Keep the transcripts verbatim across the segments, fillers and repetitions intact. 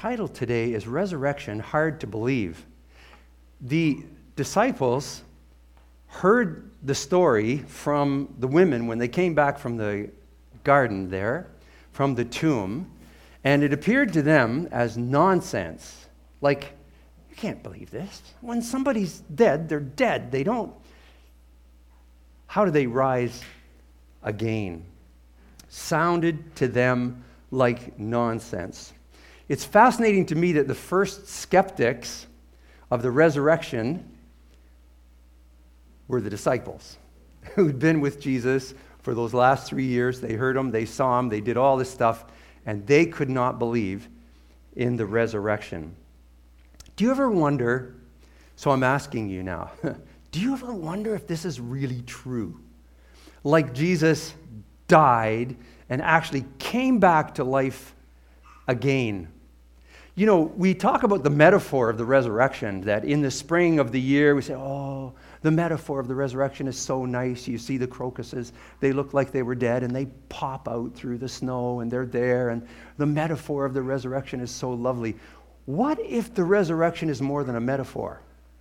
title today is Resurrection Hard to Believe. The disciples heard the story from the women when they came back from the garden there, from the tomb, and it appeared to them as nonsense. Like, you can't believe this. When somebody's dead, they're dead. They don't. How do they rise again? Sounded to them like nonsense. It's fascinating to me that the first skeptics of the resurrection were the disciples who'd been with Jesus for those last three years. They heard him, they saw him, they did all this stuff, and they could not believe in the resurrection. Do you ever wonder, so I'm asking you now, do you ever wonder if this is really true? Like Jesus died and actually came back to life again. You know, we talk about the metaphor of the resurrection, that in the spring of the year we say, oh, the metaphor of the resurrection is so nice. You see the crocuses, they look like they were dead, and they pop out through the snow, and they're there, and the metaphor of the resurrection is so lovely. What if the resurrection is more than a metaphor?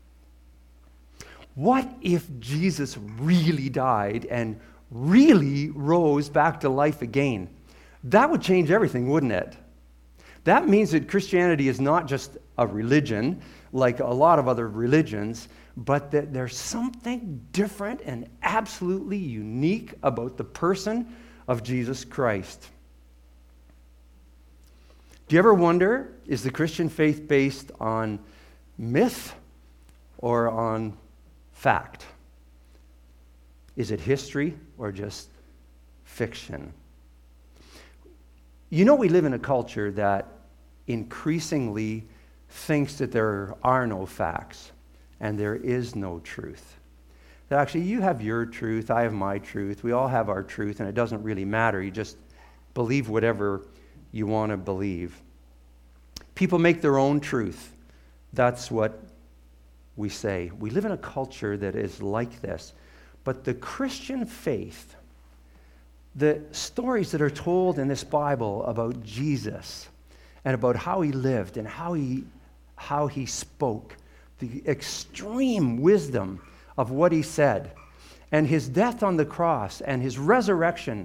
What if Jesus really died and really rose back to life again? That would change everything, wouldn't it? That means that Christianity is not just a religion like a lot of other religions, but that there's something different and absolutely unique about the person of Jesus Christ. Do you ever wonder, is the Christian faith based on myth or on fact? Is it history or just fiction? You know, we live in a culture that increasingly thinks that there are no facts and there is no truth. That actually you have your truth, I have my truth, we all have our truth, and it doesn't really matter. You just believe whatever you want to believe. People make their own truth. That's what we say. We live in a culture that is like this. But the Christian faith, the stories that are told in this Bible about Jesus and about how he lived and how he, how he spoke, the extreme wisdom of what he said, and his death on the cross and his resurrection,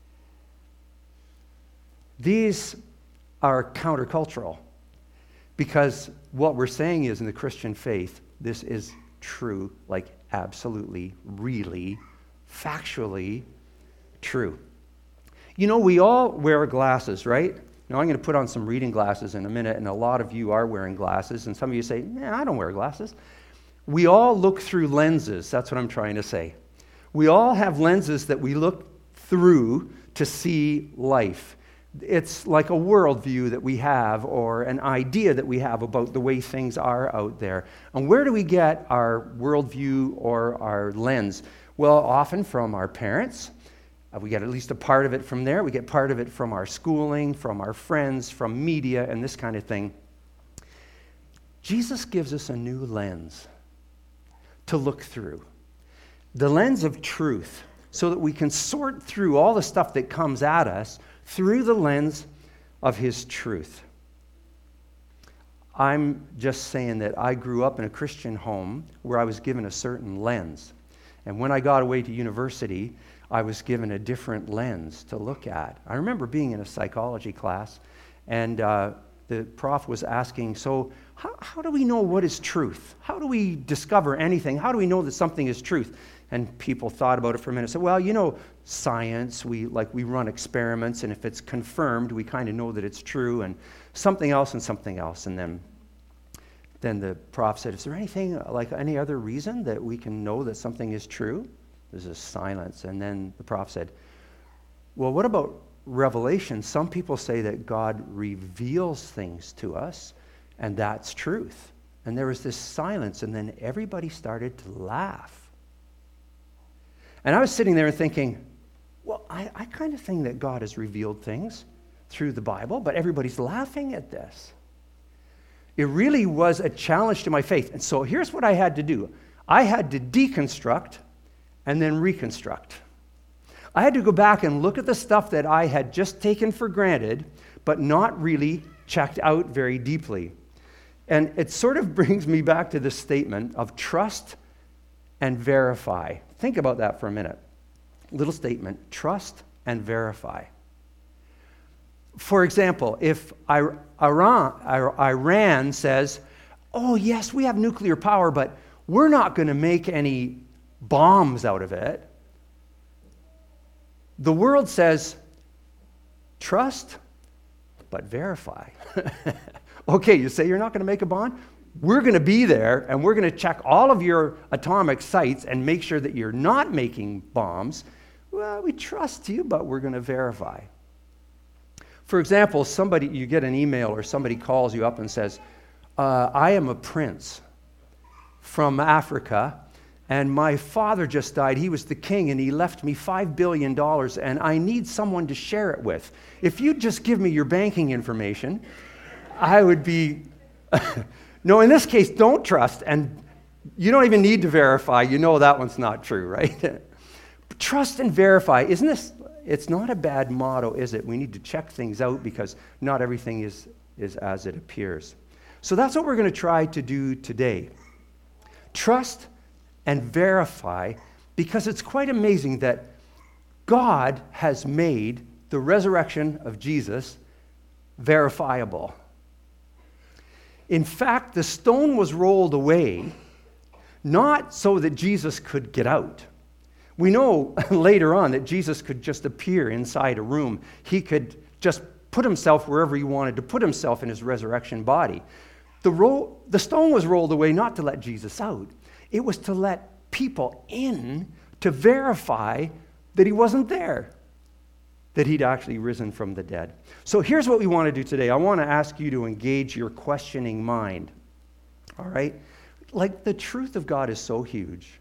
these are countercultural, because what we're saying is in the Christian faith, this is true, like absolutely, really, factually true. You know, we all wear glasses, right? Now, I'm going to put on some reading glasses in a minute, and a lot of you are wearing glasses, and some of you say, nah, I don't wear glasses. We all look through lenses. That's what I'm trying to say. We all have lenses that we look through to see life. It's like a worldview that we have, or an idea that we have about the way things are out there. And where do we get our worldview or our lens? Well, often from our parents. Uh, we get at least a part of it from there. We get part of it from our schooling, from our friends, from media, and this kind of thing. Jesus gives us a new lens to look through. The lens of truth, so that we can sort through all the stuff that comes at us through the lens of his truth. I'm just saying that I grew up in a Christian home where I was given a certain lens. And when I got away to university, I was given a different lens to look at. I remember being in a psychology class, and uh, the prof was asking, so how, how do we know what is truth? How do we discover anything? How do we know that something is truth? And people thought about it for a minute and said, well, you know, science, we like we run experiments, and if it's confirmed, we kind of know that it's true, and something else and something else. And then, then the prof said, is there anything, like any other reason that we can know that something is true? There's a silence. And then the prof said, well, what about revelation? Some people say that God reveals things to us, and that's truth. And there was this silence, and then everybody started to laugh. And I was sitting there and thinking, well, I, I kind of think that God has revealed things through the Bible, but everybody's laughing at this. It really was a challenge to my faith. And so here's what I had to do. I had to deconstruct and then reconstruct. I had to go back and look at the stuff that I had just taken for granted, but not really checked out very deeply. And it sort of brings me back to this statement of trust and verify. Think about that for a minute. Little statement, trust and verify. For example, if Iran, Iran says, oh yes, we have nuclear power, but we're not going to make any bombs out of it. The world says, trust, but verify. Okay, you say you're not going to make a bomb? We're going to be there, and we're going to check all of your atomic sites and make sure that you're not making bombs. Well, we trust you, but we're going to verify. For example, somebody, you get an email or somebody calls you up and says, uh, I am a prince from Africa, and my father just died. He was the king, and he left me five billion dollars, and I need someone to share it with. If you'd just give me your banking information, I would be... No, in this case, don't trust, and you don't even need to verify. You know that one's not true, right? Trust and verify. Isn't this... It's not a bad motto, is it? We need to check things out because not everything is, is as it appears. So that's what we're going to try to do today. Trust and verify, because it's quite amazing that God has made the resurrection of Jesus verifiable. In fact, the stone was rolled away, not so that Jesus could get out. We know later on that Jesus could just appear inside a room. He could just put himself wherever he wanted to put himself in his resurrection body. The, ro- the stone was rolled away not to let Jesus out. It was to let people in to verify that he wasn't there, that he'd actually risen from the dead. So here's what we want to do today. I want to ask you to engage your questioning mind. All right? Like, the truth of God is so huge.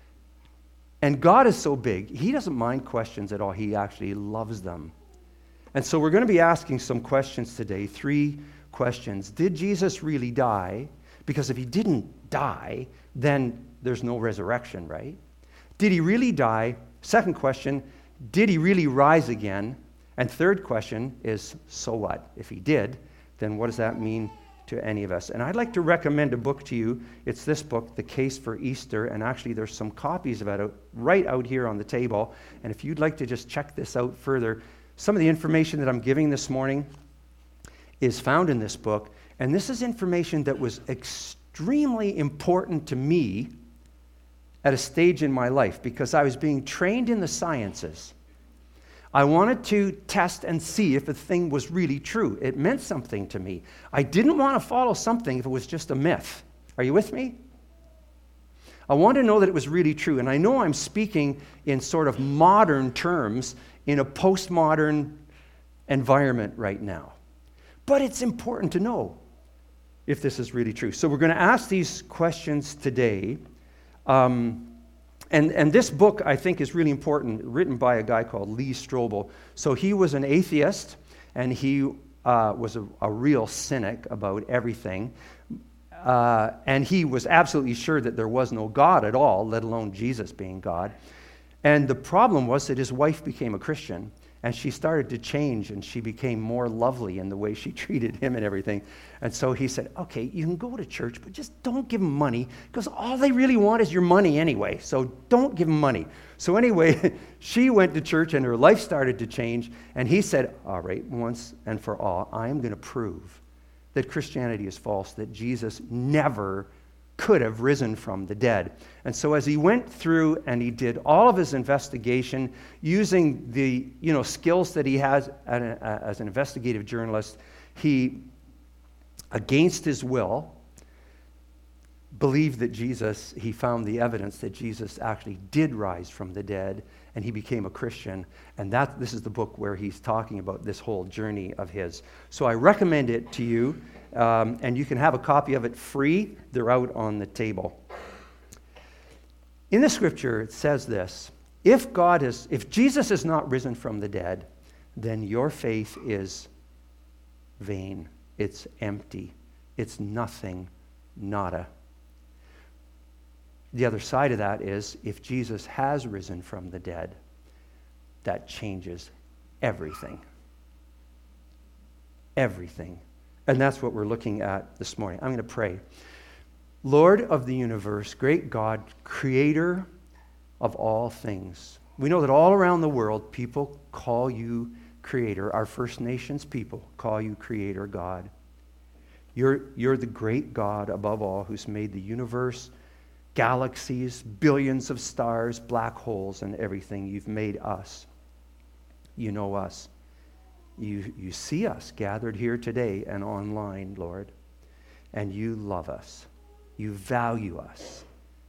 And God is so big, he doesn't mind questions at all. He actually loves them. And so we're going to be asking some questions today, three questions. Did Jesus really die? Because if he didn't die, then there's no resurrection, right? Did he really die? Second question, did he really rise again? And third question is, so what? If he did, then what does that mean to any of us? And I'd like to recommend a book to you. It's this book, The Case for Easter, and actually there's some copies of it out, right out here on the table. And if you'd like to just check this out further, some of the information that I'm giving this morning is found in this book, and this is information that was extremely important to me at a stage in my life because I was being trained in the sciences. I wanted to test and see if a thing was really true. It meant something to me. I didn't want to follow something if it was just a myth. Are you with me? I wanted to know that it was really true. And I know I'm speaking in sort of modern terms in a postmodern environment right now. But it's important to know if this is really true. So we're going to ask these questions today. Um, And, and this book, I think, is really important, written by a guy called Lee Strobel. So he was an atheist, and he uh, was a, a real cynic about everything. Uh, and he was absolutely sure that there was no God at all, let alone Jesus being God. And the problem was that his wife became a Christian, and she started to change, and she became more lovely in the way she treated him and everything. And so he said, okay, you can go to church, but just don't give them money, because all they really want is your money anyway, so don't give them money. So anyway, she went to church, and her life started to change, and he said, all right, once and for all, I am going to prove that Christianity is false, that Jesus never could have risen from the dead. And so as he went through and he did all of his investigation using the you know skills that he has as an investigative journalist, he, against his will, believed that Jesus, he found the evidence that Jesus actually did rise from the dead, and he became a Christian. And that this is the book where he's talking about this whole journey of his. So I recommend it to you. Um, and you can have a copy of it free. They're out on the table. In the scripture, it says this: If God is, if Jesus is not risen from the dead, then your faith is vain. It's empty. It's nothing, nada. The other side of that is, if Jesus has risen from the dead, that changes everything. Everything. And that's what we're looking at this morning. I'm going to pray. Lord of the universe, great God, creator of all things. We know that all around the world, people call you creator. Our First Nations people call you creator God. You're, you're the great God above all who's made the universe, galaxies, billions of stars, black holes, and everything. You've made us. You know us. You, you see us gathered here today and online, Lord, and you love us. You value us.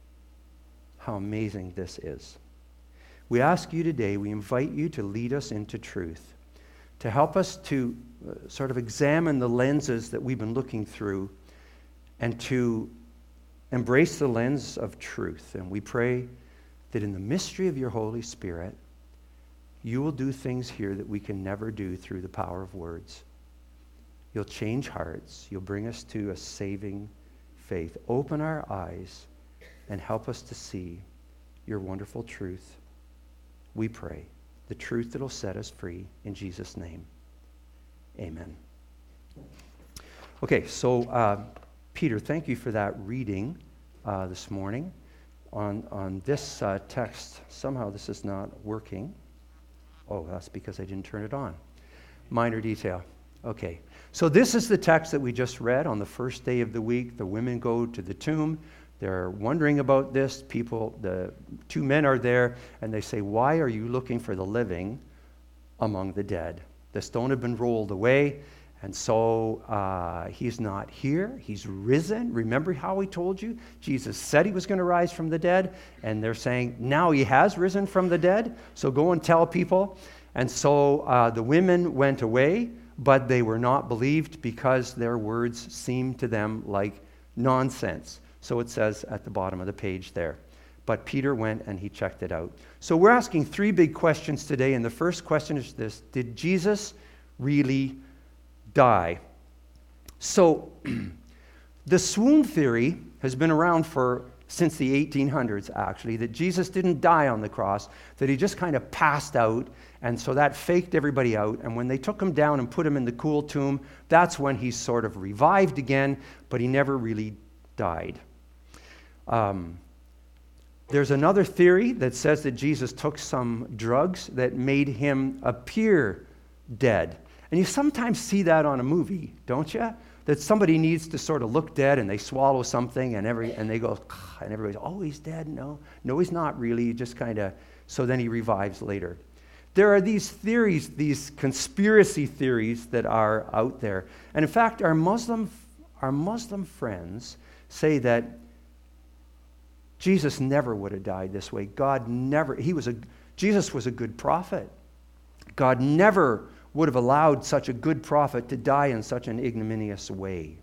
How amazing this is. We ask you today, we invite you to lead us into truth, to help us to uh, sort of examine the lenses that we've been looking through and to embrace the lens of truth. And we pray that in the mystery of your Holy Spirit, you will do things here that we can never do through the power of words. You'll change hearts. You'll bring us to a saving faith. Open our eyes and help us to see your wonderful truth. We pray the truth that will set us free in Jesus' name. Amen. Okay, so uh, Peter, thank you for that reading uh, this morning on, on this uh, text. Somehow this is not working. Oh, that's because I didn't turn it on. Minor detail. Okay. So this is the text that we just read on the first day of the week. The women go to the tomb. They're wondering about this. People, the two men are there, and they say, "Why are you looking for the living among the dead?" The stone had been rolled away, and so uh, he's not here. He's risen. Remember how he told you? Jesus said he was going to rise from the dead, and they're saying, now he has risen from the dead, so go and tell people. And so uh, the women went away, but they were not believed because their words seemed to them like nonsense. So it says at the bottom of the page there. But Peter went and he checked it out. So we're asking three big questions today, and the first question is this: did Jesus really die? So the swoon theory has been around for since the eighteen hundreds, actually, that Jesus didn't die on the cross, that he just kind of passed out, and so that faked everybody out. And when they took him down and put him in the cool tomb, that's when he sort of revived again, but he never really died. Um, there's another theory that says that Jesus took some drugs that made him appear dead. And you sometimes see that on a movie, don't you? That somebody needs to sort of look dead and they swallow something and every and they go, and everybody's, oh, he's dead? No, no, he's not really. He just kind of, so then he revives later. There are these theories, these conspiracy theories that are out there. And in fact, our Muslim, our Muslim friends say that Jesus never would have died this way. God never, he was a, Jesus was a good prophet. God never would have allowed such a good prophet to die in such an ignominious way.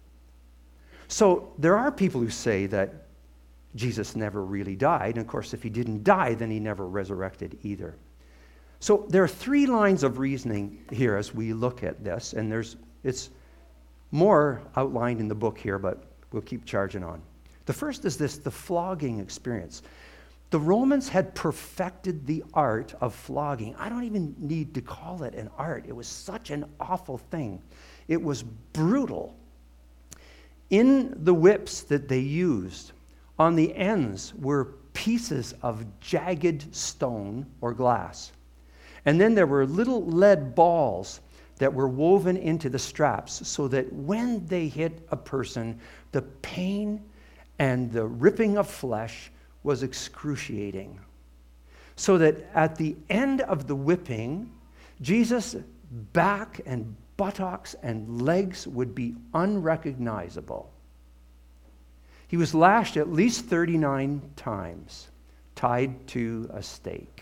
So there are people who say that Jesus never really died. And of course, if he didn't die, then he never resurrected either. So there are three lines of reasoning here as we look at this. And there's it's more outlined in the book here, but we'll keep charging on. The first is this, the flogging experience. The Romans had perfected the art of flogging. I don't even need to call it an art. It was such an awful thing. It was brutal. In the whips that they used, on the ends were pieces of jagged stone or glass. And then there were little lead balls that were woven into the straps so that when they hit a person, the pain and the ripping of flesh was excruciating. So that at the end of the whipping, Jesus' back and buttocks and legs would be unrecognizable. He was lashed at least thirty-nine times, tied to a stake.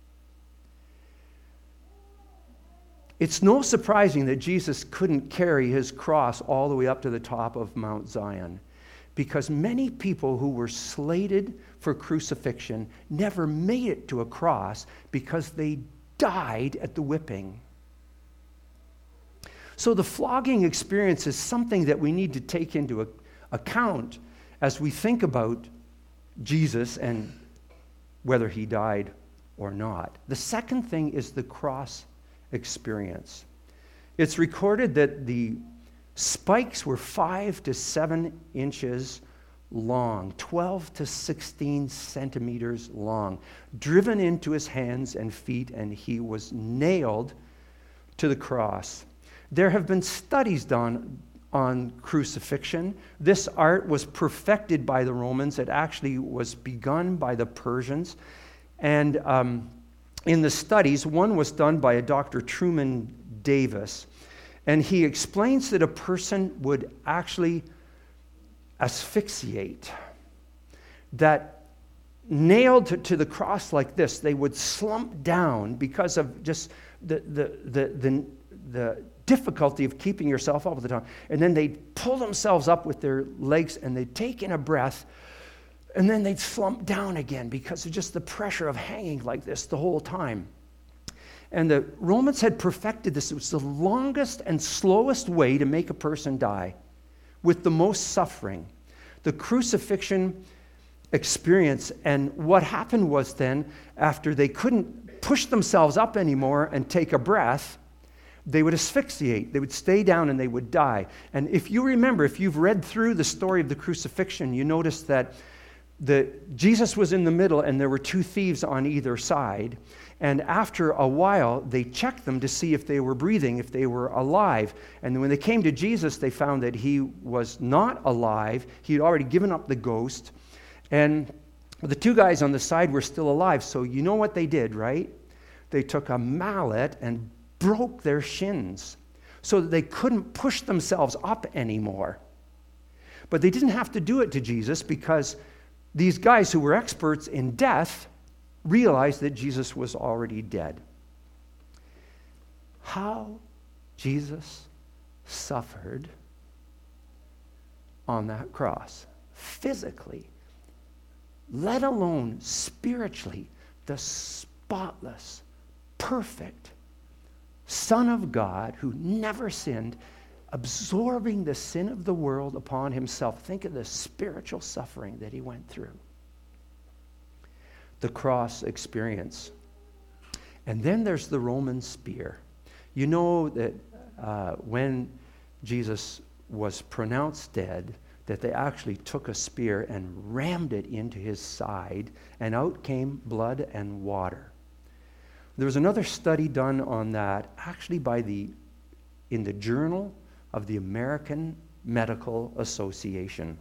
It's no surprising that Jesus couldn't carry his cross all the way up to the top of Mount Zion, because many people who were slated for crucifixion never made it to a cross because they died at the whipping. So the flogging experience is something that we need to take into account as we think about Jesus and whether he died or not. The second thing is the cross experience. It's recorded that the Spikes were five to seven inches long, twelve to sixteen centimeters long, driven into his hands and feet, and he was nailed to the cross. There have been studies done on crucifixion. This art was perfected by the Romans. It actually was begun by the Persians. And um, in the studies, one was done by a Doctor Truman Davis. And he explains that a person would actually asphyxiate, that nailed to, to the cross like this, they would slump down because of just the, the, the, the, the difficulty of keeping yourself up at the time. And then they'd pull themselves up with their legs and they'd take in a breath, and then they'd slump down again because of just the pressure of hanging like this the whole time. And the Romans had perfected this. It was the longest and slowest way to make a person die, with the most suffering. The crucifixion experience. And what happened was then, after they couldn't push themselves up anymore and take a breath, they would asphyxiate. They would stay down and they would die. And if you remember, if you've read through the story of the crucifixion, you notice that the, Jesus was in the middle and there were two thieves on either side. And after a while, they checked them to see if they were breathing, if they were alive. And when they came to Jesus, they found that he was not alive. He had already given up the ghost. And the two guys on the side were still alive. So you know what they did, right? They took a mallet and broke their shins so that they couldn't push themselves up anymore. But they didn't have to do it to Jesus because these guys who were experts in death realized that Jesus was already dead. How Jesus suffered on that cross, physically, let alone spiritually, the spotless, perfect Son of God who never sinned, absorbing the sin of the world upon himself. Think of the spiritual suffering that he went through. The cross experience. And then there's the Roman spear. You know that uh, when Jesus was pronounced dead, that they actually took a spear and rammed it into his side, and out came blood and water. There was another study done on that, actually by the, in the Journal of the American Medical Association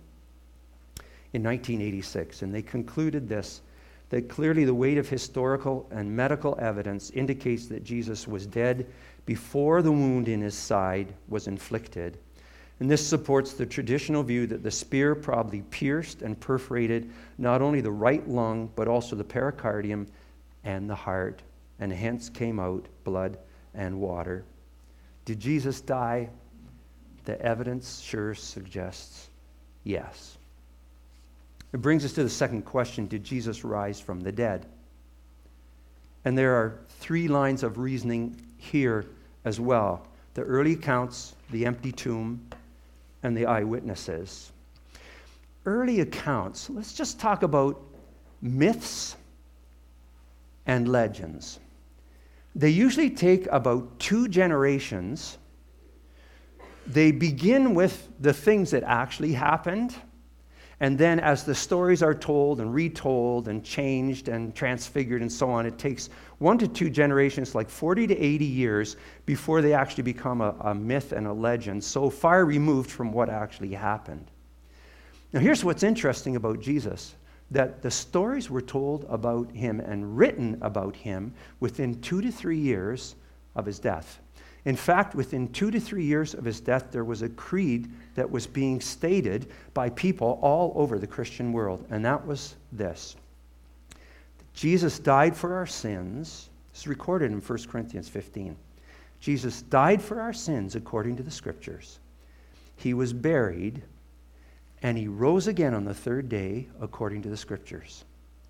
in nineteen eighty-six, and they concluded this, that clearly the weight of historical and medical evidence indicates that Jesus was dead before the wound in his side was inflicted. And this supports the traditional view that the spear probably pierced and perforated not only the right lung, but also the pericardium and the heart, and hence came out blood and water. Did Jesus die? The evidence sure suggests yes. It brings us to the second question: did Jesus rise from the dead? And there are three lines of reasoning here as well: the early accounts, the empty tomb, and the eyewitnesses. Early accounts, let's just talk about myths and legends. They usually take about two generations. They begin with the things that actually happened, and then as the stories are told and retold and changed and transfigured and so on, it takes one to two generations, like forty to eighty years, before they actually become a, a myth and a legend, so far removed from what actually happened. Now here's what's interesting about Jesus, that the stories were told about him and written about him within two to three years of his death. In fact, within two to three years of his death, there was a creed that was being stated by people all over the Christian world, and that was this: Jesus died for our sins. This is recorded in First Corinthians fifteen. Jesus died for our sins according to the Scriptures. He was buried, and he rose again on the third day according to the Scriptures.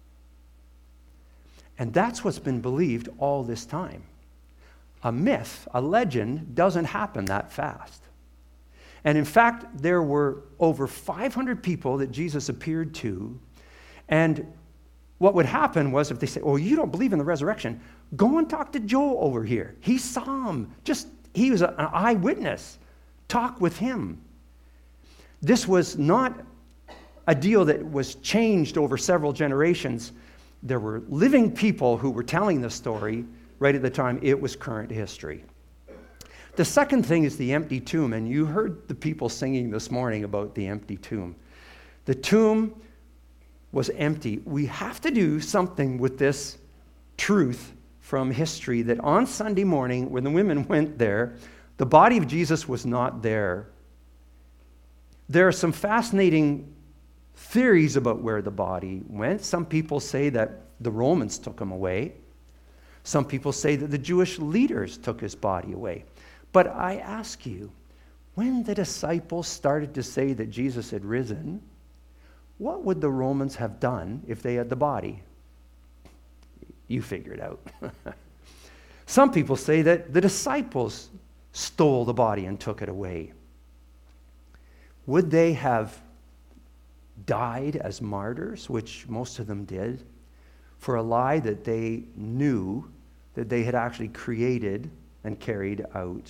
And that's what's been believed all this time. A myth, a legend, doesn't happen that fast. And in fact, there were over five hundred people that Jesus appeared to. And what would happen was, if they say, oh, you don't believe in the resurrection, go and talk to Joe over here. He saw him. Just, he was an eyewitness. talk with him. This was not a deal that was changed over several generations. There were living people who were telling the story right at the time. It was current history. The second thing is the empty tomb, and you heard the people singing this morning about the empty tomb. The tomb was empty. We have to do something with this truth from history that on Sunday morning, when the women went there, the body of Jesus was not there. There are some fascinating theories about where the body went. Some people say that the Romans took him away. Some people say that the Jewish leaders took his body away. But I ask you, when the disciples started to say that Jesus had risen, what would the Romans have done if they had the body? You figure it out. Some people say that the disciples stole the body and took it away. Would they have died as martyrs, which most of them did, for a lie that they knew that they had actually created and carried out?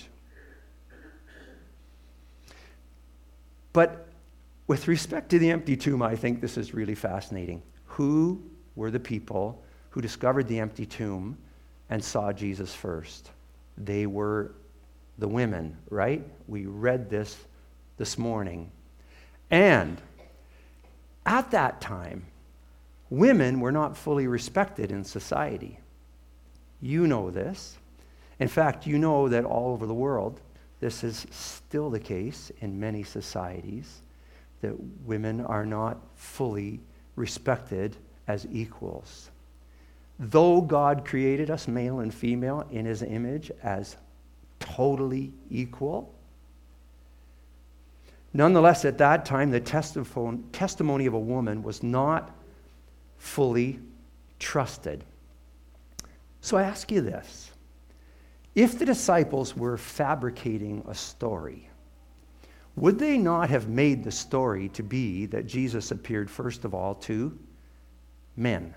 But with respect to the empty tomb, I think this is really fascinating. Who were the people who discovered the empty tomb and saw Jesus first? They were the women, right? We read this this morning. And at that time, women were not fully respected in society. You know this. In fact, you know that all over the world, this is still the case in many societies, that women are not fully respected as equals. Though God created us, male and female, in his image as totally equal, nonetheless, at that time, the testimony of a woman was not fully trusted. So I ask you this. If the disciples were fabricating a story, would they not have made the story to be that Jesus appeared first of all to men?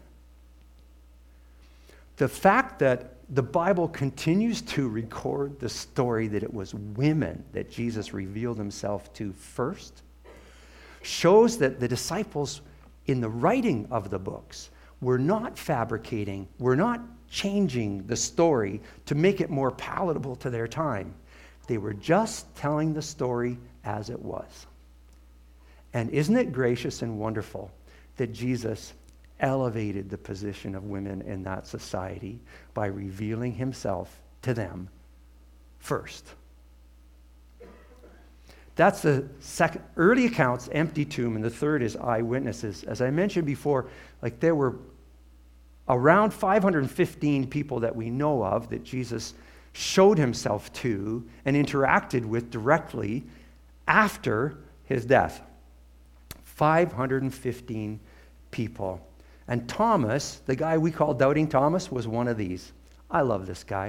The fact that the Bible continues to record the story that it was women that Jesus revealed himself to first shows that the disciples in the writing of the books were not fabricating, were not changing the story to make it more palatable to their time. They were just telling the story as it was. And isn't it gracious and wonderful that Jesus elevated the position of women in that society by revealing himself to them first? That's the second. Early accounts, empty tomb, and the third is eyewitnesses. As I mentioned before, like there were around five hundred fifteen people that we know of that Jesus showed himself to and interacted with directly after his death. five hundred fifteen people. And Thomas, the guy we call Doubting Thomas, was one of these. I love this guy.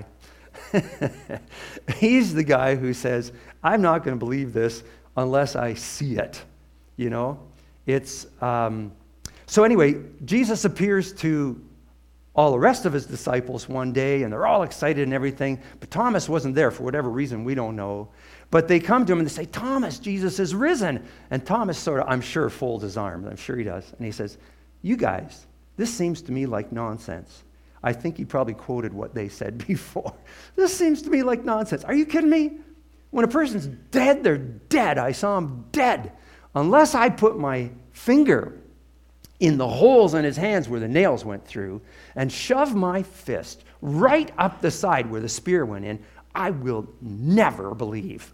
He's the guy who says, I'm not going to believe this unless I see it. You know? It's, um, so anyway, Jesus appears to all the rest of his disciples one day, and they're all excited and everything, but Thomas wasn't there for whatever reason, we don't know. But they come to him and they say, Thomas, Jesus is risen. And Thomas sort of, I'm sure, folds his arms. I'm sure he does. And he says, you guys, this seems to me like nonsense. I think he probably quoted what they said before. This seems to me like nonsense. Are you kidding me? When a person's dead, they're dead. I saw him dead. Unless I put my finger in the holes in his hands where the nails went through and shove my fist right up the side where the spear went in, I will never believe.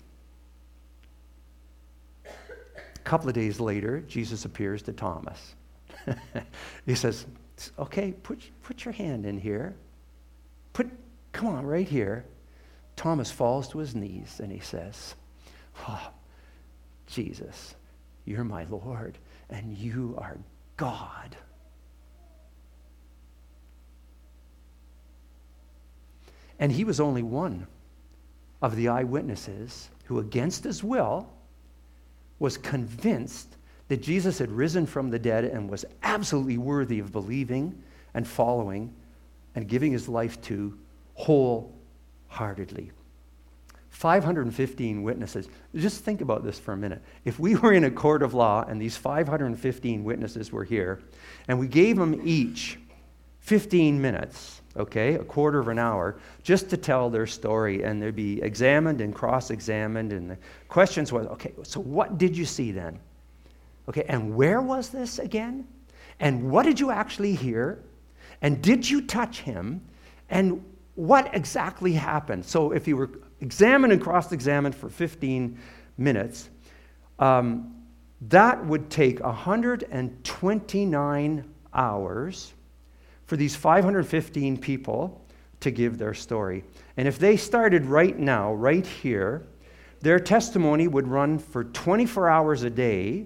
A couple of days later, Jesus appears to Thomas. He says, okay, put, put your hand in here. Put, come on, right here. Thomas falls to his knees and he says, oh, Jesus, you're my Lord and you are God. And he was only one of the eyewitnesses who, against his will, was convinced that Jesus had risen from the dead and was absolutely worthy of believing and following and giving his life to wholeheartedly. five hundred fifteen witnesses. Just think about this for a minute. If we were in a court of law and these five hundred fifteen witnesses were here, and we gave them each fifteen minutes, okay, a quarter of an hour, just to tell their story, and they'd be examined and cross-examined, and the questions was, okay, so what did you see then? Okay, and where was this again? And what did you actually hear? And did you touch him? And what exactly happened? So if you were examined and cross-examined for fifteen minutes, um, that would take one hundred twenty-nine hours for these five hundred fifteen people to give their story. And if they started right now, right here, their testimony would run for twenty-four hours a day,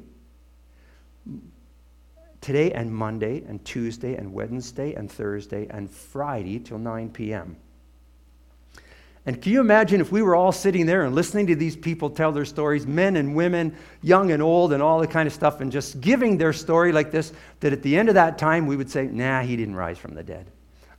today and Monday and Tuesday and Wednesday and Thursday and Friday till nine p.m. And can you imagine if we were all sitting there and listening to these people tell their stories, men and women, young and old, and all the kind of stuff, and just giving their story like this, that at the end of that time we would say, nah, he didn't rise from the dead.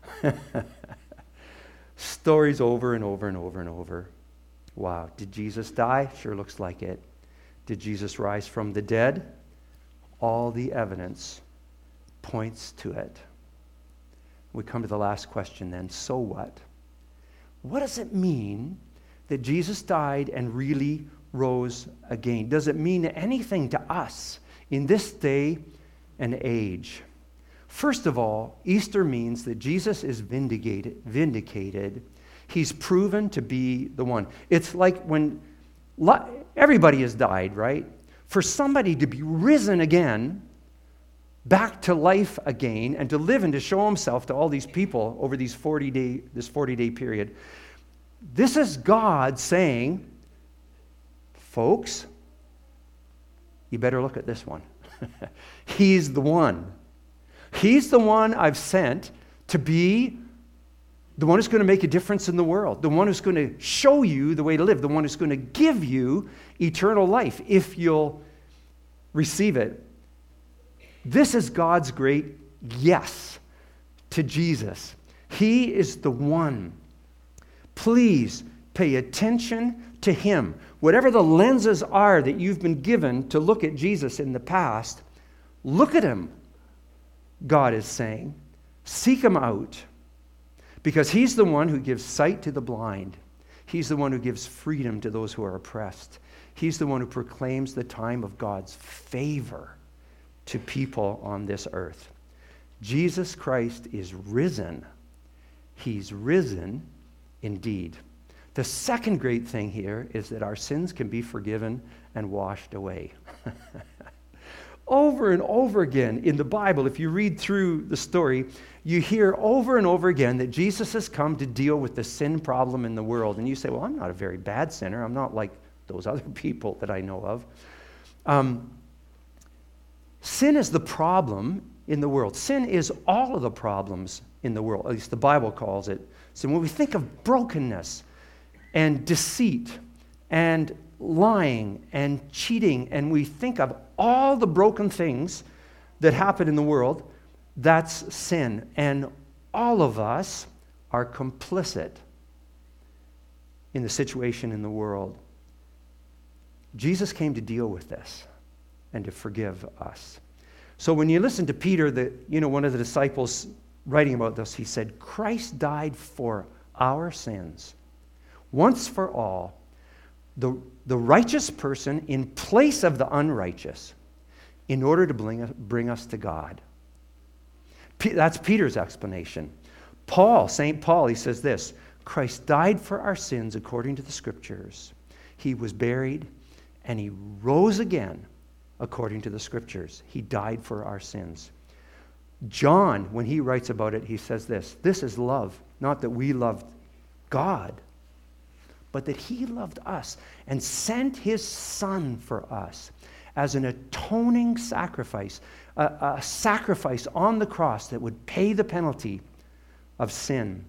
Stories over and over and over and over. Wow, did Jesus die? Sure looks like it. Did Jesus rise from the dead? All the evidence points to it. We come to the last question then, so what? What does it mean that Jesus died and really rose again? Does it mean anything to us in this day and age? First of all, Easter means that Jesus is vindicated. vindicated. He's proven to be the one. It's like when everybody has died, right? For somebody to be risen again, back to life again, and to live and to show himself to all these people over these forty day, this forty-day period, this is God saying, folks, you better look at this one. He's the one. He's the one I've sent to be the one who's going to make a difference in the world, the one who's going to show you the way to live, the one who's going to give you eternal life if you'll receive it. This is God's great yes to Jesus. He is the one. Please pay attention to him. Whatever the lenses are that you've been given to look at Jesus in the past, look at him, God is saying. Seek him out. Because he's the one who gives sight to the blind. He's the one who gives freedom to those who are oppressed. He's the one who proclaims the time of God's favor to people on this earth. Jesus Christ is risen. He's risen indeed. The second great thing here is that our sins can be forgiven and washed away. Over and over again in the Bible, if you read through the story, you hear over and over again that Jesus has come to deal with the sin problem in the world. And you say, well, I'm not a very bad sinner. I'm not like those other people that I know of. Um, sin is the problem in the world. Sin is all of the problems in the world, at least the Bible calls it. So when we think of brokenness and deceit and lying and cheating, and we think of all the broken things that happen in the world, that's sin. And all of us are complicit in the situation in the world. Jesus came to deal with this and to forgive us. So when you listen to Peter, the, you know, one of the disciples writing about this, he said, Christ died for our sins, once for all, the, the righteous person in place of the unrighteous, in order to bring, bring us to God. P- that's Peter's explanation. Paul, Saint Paul, he says this, Christ died for our sins according to the Scriptures. He was buried, and he rose again according to the Scriptures. He died for our sins. John, when he writes about it, he says this, this is love, not that we loved God, but that he loved us and sent his Son for us as an atoning sacrifice, a, a sacrifice on the cross that would pay the penalty of sin.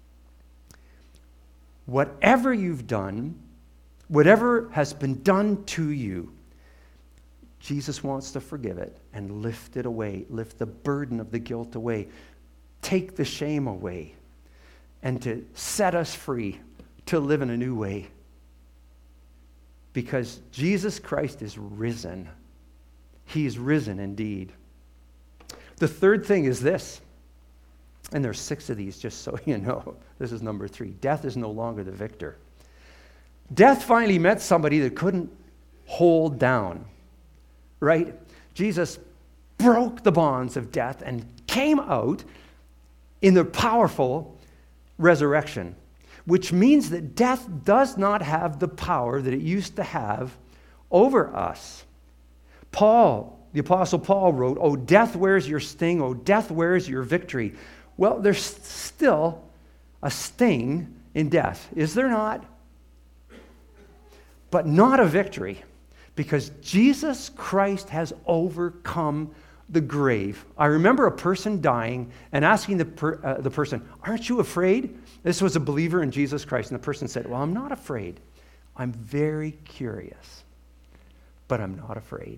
Whatever you've done, whatever has been done to you, Jesus wants to forgive it and lift it away, lift the burden of the guilt away, take the shame away, and to set us free to live in a new way because Jesus Christ is risen. He is risen indeed. The third thing is this, and there's six of these, just so you know. This is number three. Death is no longer the victor. Death finally met somebody that couldn't hold down, right? Jesus broke the bonds of death and came out in the powerful resurrection, which means that death does not have the power that it used to have over us. Paul, the Apostle Paul wrote, "Oh, death, where's your sting? Oh, death, where's your victory?" Well, there's still a sting in death, is there not? But not a victory, because Jesus Christ has overcome the grave. I remember a person dying and asking the, per, uh, the person, "Aren't you afraid?" This was a believer in Jesus Christ, and the person said, "Well, I'm not afraid. I'm very curious, but I'm not afraid."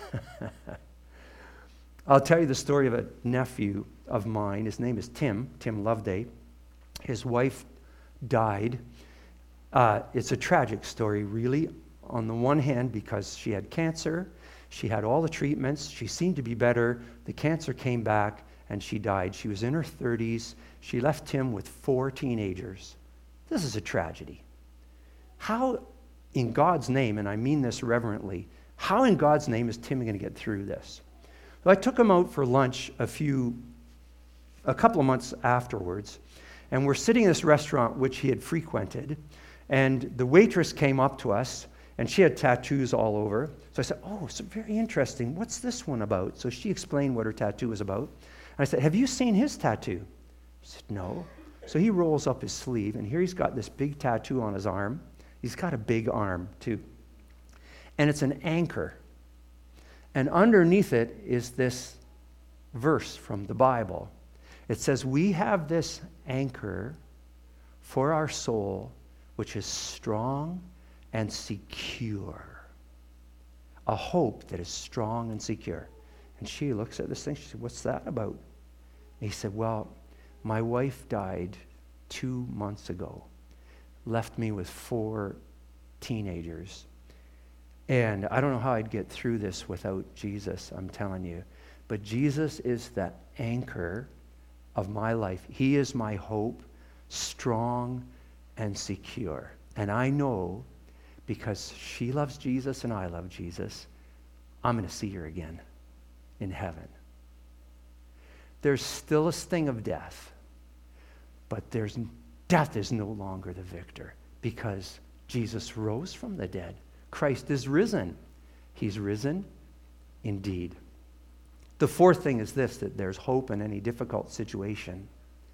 I'll tell you the story of a nephew of mine. His name is Tim, Tim Loveday. His wife died. Uh, it's a tragic story, really. On the one hand, because she had cancer, she had all the treatments, she seemed to be better, the cancer came back, and she died. She was in her thirties. She left Tim with four teenagers. This is a tragedy. How, in God's name, and I mean this reverently, how in God's name is Tim going to get through this? So I took him out for lunch a few, a couple of months afterwards, and we're sitting in this restaurant which he had frequented, and the waitress came up to us, and she had tattoos all over. So I said, "Oh, it's very interesting. What's this one about?" So she explained what her tattoo was about. And I said, "Have you seen his tattoo?" She said, "No." So he rolls up his sleeve, and here he's got this big tattoo on his arm. He's got a big arm, too. And it's an anchor. And underneath it is this verse from the Bible. It says, "We have this anchor for our soul, which is strong and secure." A hope that is strong and secure. And she looks at this thing. She said, "What's that about?" And he said, "Well, my wife died two months ago, left me with four teenagers. And I don't know how I'd get through this without Jesus, I'm telling you. But Jesus is the anchor of my life. He is my hope, strong and secure. And I know, because she loves Jesus and I love Jesus, I'm going to see her again in heaven. There's still a sting of death, but there's death is no longer the victor, because Jesus rose from the dead. Christ is risen. He's risen indeed. The fourth thing is this, that there's hope in any difficult situation.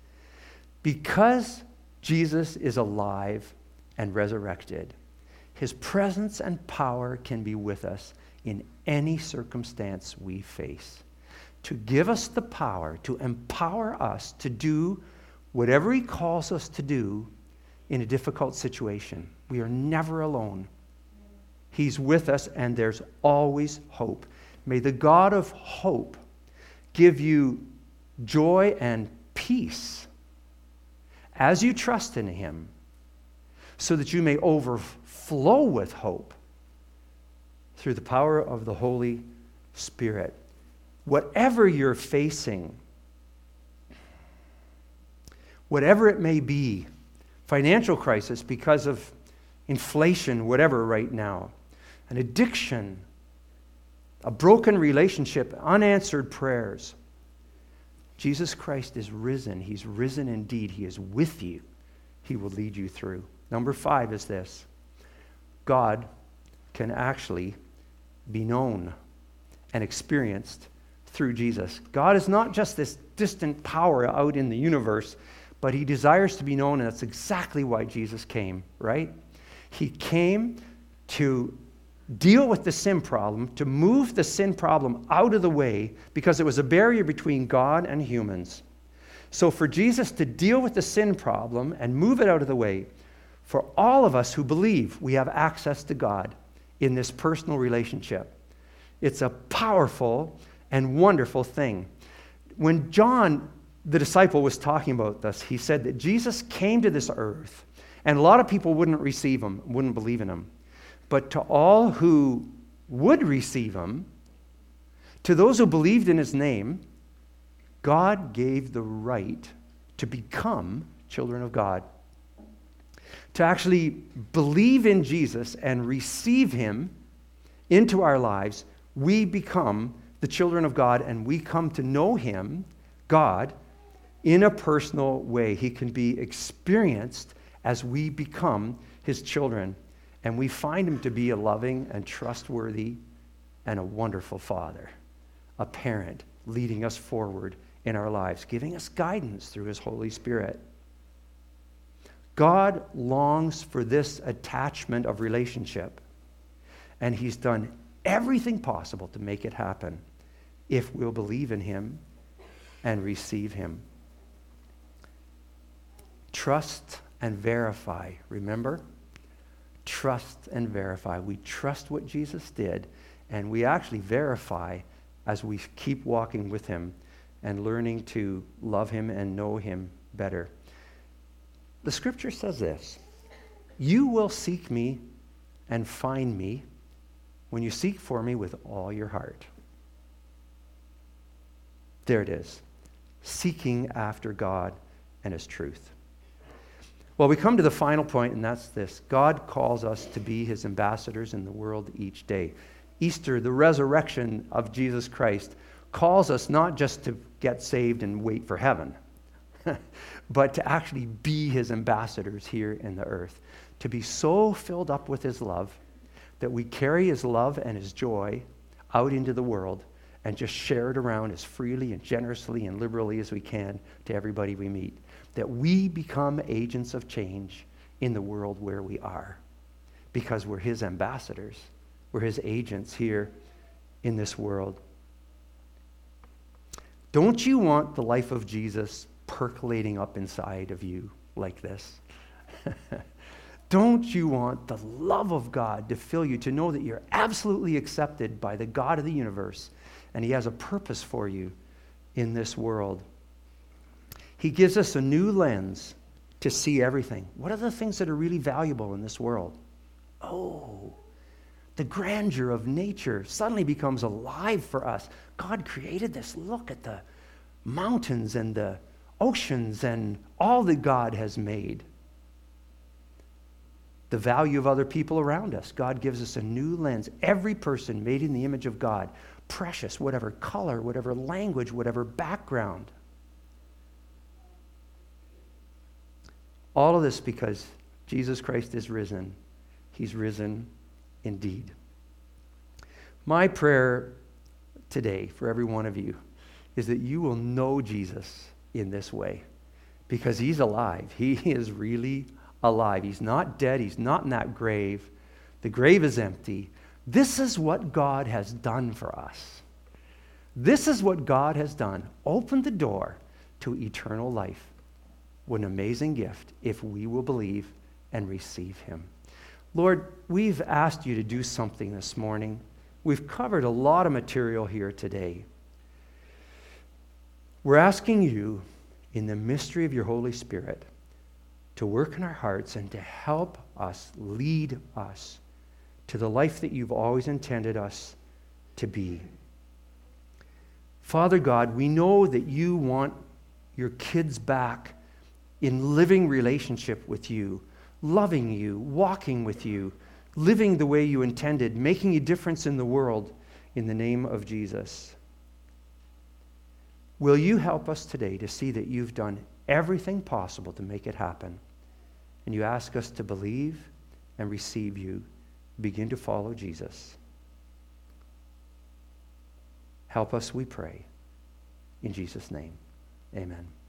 Because Jesus is alive and resurrected, his presence and power can be with us in any circumstance we face, to give us the power, to empower us to do whatever he calls us to do in a difficult situation. We are never alone. He's with us, and there's always hope. May the God of hope give you joy and peace as you trust in him, so that you may overflow with hope through the power of the Holy Spirit. Whatever you're facing, whatever it may be, financial crisis because of inflation, whatever right now, an addiction, a broken relationship, unanswered prayers. Jesus Christ is risen. He's risen indeed. He is with you. He will lead you through. Number five is this. God can actually be known and experienced through Jesus. God is not just this distant power out in the universe, but he desires to be known, and that's exactly why Jesus came, right? He came to deal with the sin problem, to move the sin problem out of the way, because it was a barrier between God and humans. So for Jesus to deal with the sin problem and move it out of the way, for all of us who believe, we have access to God in this personal relationship. It's a powerful and wonderful thing. When John, the disciple, was talking about this, he said that Jesus came to this earth, and a lot of people wouldn't receive him, wouldn't believe in him. But to all who would receive him, to those who believed in his name, God gave the right to become children of God. To actually believe in Jesus and receive him into our lives, we become the children of God, and we come to know him, God, in a personal way. He can be experienced as we become his children, and we find him to be a loving and trustworthy and a wonderful father, a parent leading us forward in our lives, giving us guidance through his Holy Spirit. God longs for this attachment of relationship, and he's done everything possible to make it happen if we'll believe in him and receive him. Trust and verify. Remember? Trust and verify. We trust what Jesus did, and we actually verify as we keep walking with him and learning to love him and know him better. The scripture says this: you will seek me and find me when you seek for me with all your heart. There it is. Seeking after God and his truth. Well, we come to the final point, and that's this. God calls us to be his ambassadors in the world each day. Easter, the resurrection of Jesus Christ, calls us not just to get saved and wait for heaven, but to actually be his ambassadors here in the earth. To be so filled up with his love that we carry his love and his joy out into the world and just share it around as freely and generously and liberally as we can to everybody we meet. That we become agents of change in the world where we are, because we're his ambassadors. We're his agents here in this world. Don't you want the life of Jesus percolating up inside of you like this? Don't you want the love of God to fill you, to know that you're absolutely accepted by the God of the universe, and he has a purpose for you in this world? He gives us a new lens to see everything. What are the things that are really valuable in this world? Oh, the grandeur of nature suddenly becomes alive for us. God created this. Look at the mountains and the oceans and all that God has made. The value of other people around us. God gives us a new lens. Every person made in the image of God, precious, whatever color, whatever language, whatever background. All of this because Jesus Christ is risen. He's risen indeed. My prayer today for every one of you is that you will know Jesus in this way, because he's alive. He is really alive. He's not dead. He's not in that grave. The grave is empty. This is what God has done for us. This is what God has done. Opened the door to eternal life. What an amazing gift if we will believe and receive him. Lord, we've asked you to do something this morning. We've covered a lot of material here today. We're asking you, in the mystery of your Holy Spirit, to work in our hearts and to help us, lead us to the life that you've always intended us to be. Father God, we know that you want your kids back in living relationship with you, loving you, walking with you, living the way you intended, making a difference in the world in the name of Jesus. Will you help us today to see that you've done everything possible to make it happen? And you ask us to believe and receive you, begin to follow Jesus. Help us, we pray. In Jesus' name, amen.